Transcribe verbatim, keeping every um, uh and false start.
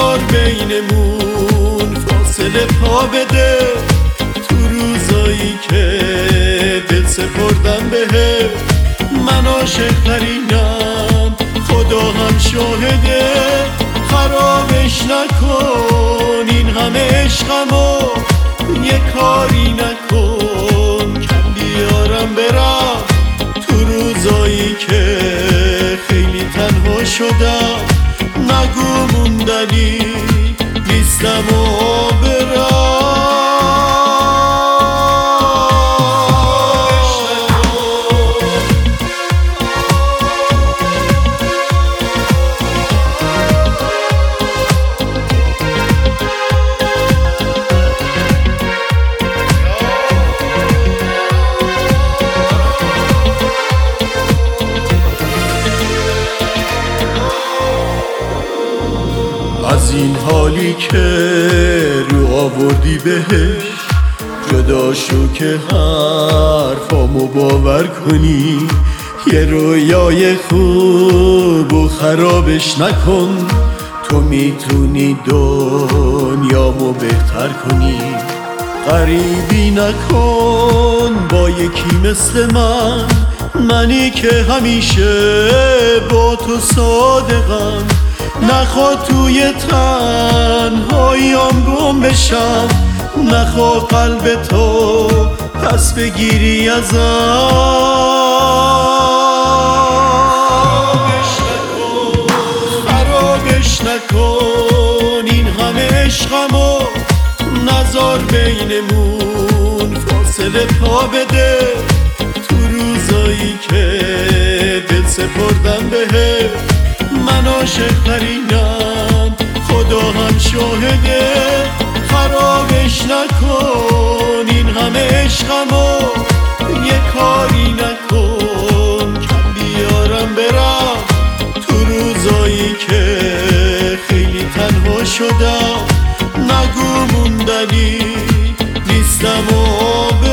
نزار بینمون فاصله پا بده، تو روزایی که دل سپردم بهت. من عاشق ترینم، خدا هم شاهده، خرابش نکن این همه عشقمو، یه کاری نکن کم بیارم برم. تو روزایی که خیلی تنها شدم، نگو موندنی نیستم و برم. از این حالی که رو آوردی بهش، جدا شو که حرفامو باور کنی. یه رویای خوب و خرابش نکن، تو میتونی دنیامو بهتر کنی. غریبی نکن با یکی مثل من، منی که همیشه با تو صادقم. نخوا توی تنهاییام گم بشم، نخوا قلب تو پس بگیری ازم. خرابش نکن این همه عشقمو، نزار بینمون فاصله پا بده، تو روزایی که دل سپردم بهت. من عاشق ترینم، خدا هم شاهده، خرابش نکن این همه عشقمو، یه کاری نکن کم بیارم برم. تو روزایی که خیلی تنها شدم، نگو موندنی نیستم و